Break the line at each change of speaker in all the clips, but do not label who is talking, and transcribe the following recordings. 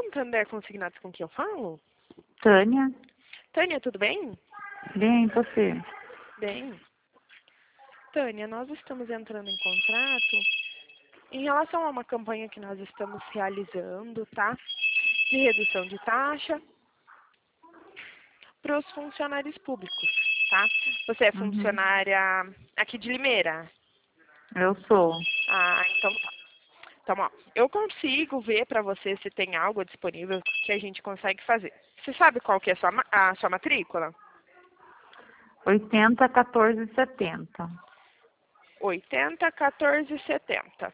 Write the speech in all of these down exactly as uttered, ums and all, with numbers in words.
Santander Consignados, com quem eu falo?
Tânia.
Tânia, tudo bem?
Bem, e você?
Bem. Tânia, nós estamos entrando em contrato em relação a uma campanha que nós estamos realizando, tá? De redução de taxa para os funcionários públicos, tá? Você é
Uhum.
funcionária aqui de Limeira?
Eu sou.
Ah, então tá. Então, ó, eu consigo ver para você se tem algo disponível que a gente consegue fazer. Você sabe qual que é a sua, ma- a sua matrícula?
oitenta, quatorze, setenta.
oitenta, quatorze, setenta.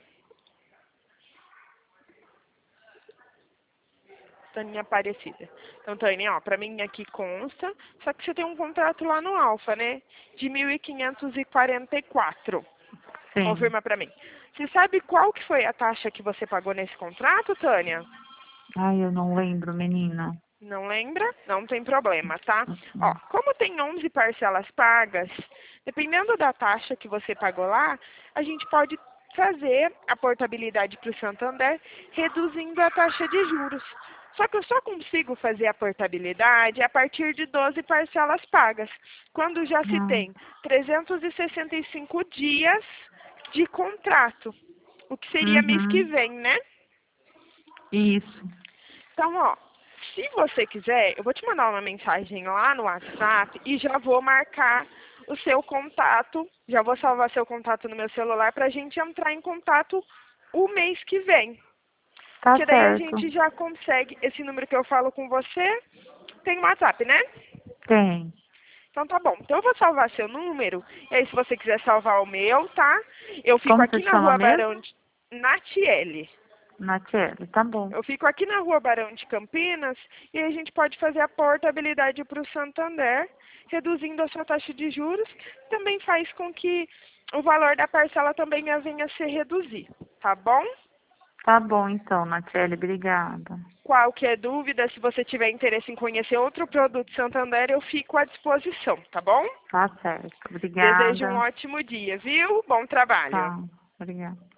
Taninha Aparecida. Então, Tânia, ó, pra mim aqui consta, só que você tem um contrato lá no Alfa, né? De mil quinhentos e quarenta e quatro.
Sim.
Confirma pra mim. Você sabe qual que foi a taxa que você pagou nesse contrato, Tânia?
Ai, eu não lembro, menina.
Não lembra? Não tem problema, tá? Ó,
Uhum.
como tem onze parcelas pagas, dependendo da taxa que você pagou lá, a gente pode fazer a portabilidade para o Santander, reduzindo a taxa de juros. Só que eu só consigo fazer a portabilidade a partir de doze parcelas pagas, quando já se
Ah,
tem trezentos e sessenta e cinco dias de contrato, o que seria mês que
Uhum.
vem, né?
Isso.
Então, ó, se você quiser, eu vou te mandar uma mensagem lá no WhatsApp e já vou marcar o seu contato, já vou salvar seu contato no meu celular para a gente entrar em contato o mês que vem.
Tá
Que daí a
certo.
gente já consegue, esse número que eu falo com você, tem um WhatsApp, né?
Tem.
Então tá bom. Então eu vou salvar seu número, e aí se você quiser salvar o meu, tá? Eu fico
Como você
aqui na
chama
rua
mesmo?
Barão de Natiele.
Natiele, tá bom.
Eu fico aqui na rua Barão de Campinas e a gente pode fazer a portabilidade para o Santander, reduzindo a sua taxa de juros, também faz com que o valor da parcela também venha a se reduzir, tá bom?
Tá bom então, Natiele, obrigada.
Qualquer dúvida, se você tiver interesse em conhecer outro produto Santander, eu fico à disposição, tá bom?
Tá certo.
Desejo um
Obrigada.
ótimo dia, viu? Bom trabalho.
Tchau. Obrigada.